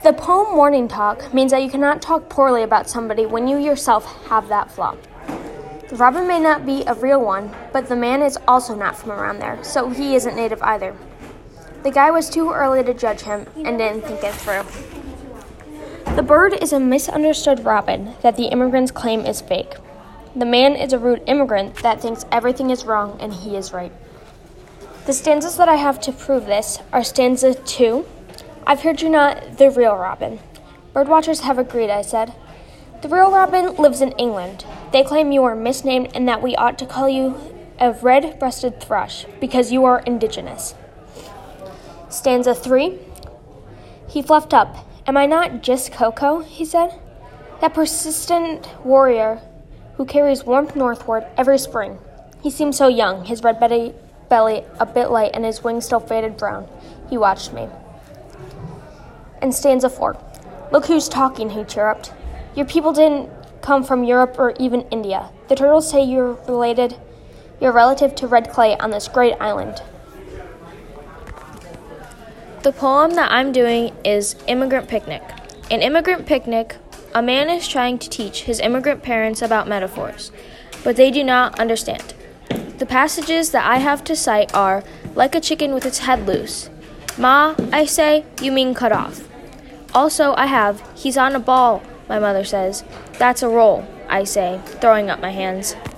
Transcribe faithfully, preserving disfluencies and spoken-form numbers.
The poem Morning Talk means that you cannot talk poorly about somebody when you yourself have that flaw. The robin may not be a real one, but the man is also not from around there, so he isn't native either. The guy was too early to judge him and didn't think it through. The bird is a misunderstood robin that the immigrants claim is fake. The man is a rude immigrant that thinks everything is wrong and he is right. The stanzas that I have to prove this are stanza two. I've heard you're not the real robin. Birdwatchers have agreed, I said. The real robin lives in England. They claim you are misnamed and that we ought to call you a red-breasted thrush because you are indigenous. Stanza three. He fluffed up. Am I not just Coco? He said. That persistent warrior who carries warmth northward every spring. He seemed so young, his red belly, belly a bit light and his wings still faded brown. He watched me. And stanza four. Look who's talking, he chirruped. Your people didn't come from Europe or even India. The turtles say you're related, you're relative to red clay on this great island. The poem that I'm doing is Immigrant Picnic. In Immigrant Picnic, a man is trying to teach his immigrant parents about metaphors, but they do not understand. The passages that I have to cite are, like a chicken with its head loose. Ma, I say, you mean cut off. Also, I have, he's on a ball, my mother says. That's a roll, I say, throwing up my hands.